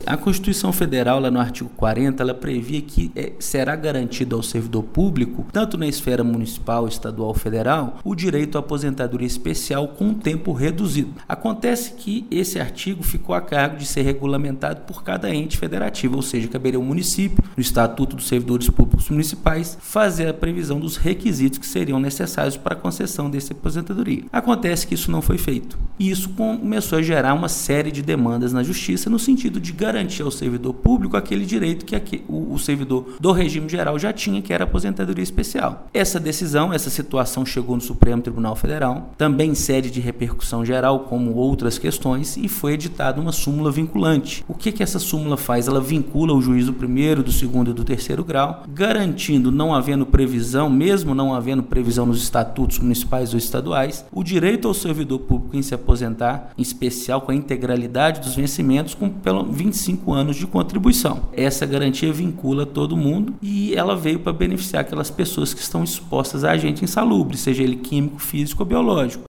A Constituição Federal, lá no artigo 40, ela previa que será garantido ao servidor público, tanto na esfera municipal, estadual ou federal, o direito à aposentadoria especial com um tempo reduzido. Acontece que esse artigo ficou a cargo de ser regulamentado por cada ente federativo, ou seja, caberia ao município, no Estatuto dos Servidores Públicos Municipais, fazer a previsão dos requisitos que seriam necessários para a concessão dessa aposentadoria. Acontece que isso não foi feito. E isso começou a gerar uma série de demandas na Justiça no sentido de garantir ao servidor público aquele direito que o servidor do regime geral já tinha, que era a aposentadoria especial. Essa decisão, essa situação chegou no Supremo Tribunal Federal, também em sede de repercussão geral, como outras questões, e foi editada uma súmula vinculante. O que essa súmula faz? Ela vincula o juiz do primeiro, do segundo e do terceiro grau, garantindo, não havendo previsão, mesmo não havendo previsão nos estatutos municipais ou estaduais, o direito ao servidor público em se aposentar, em especial com a integralidade dos vencimentos, com pelo 25 anos de contribuição. Essa garantia vincula todo mundo e ela veio para beneficiar aquelas pessoas que estão expostas a agente insalubre, seja ele químico, físico ou biológico.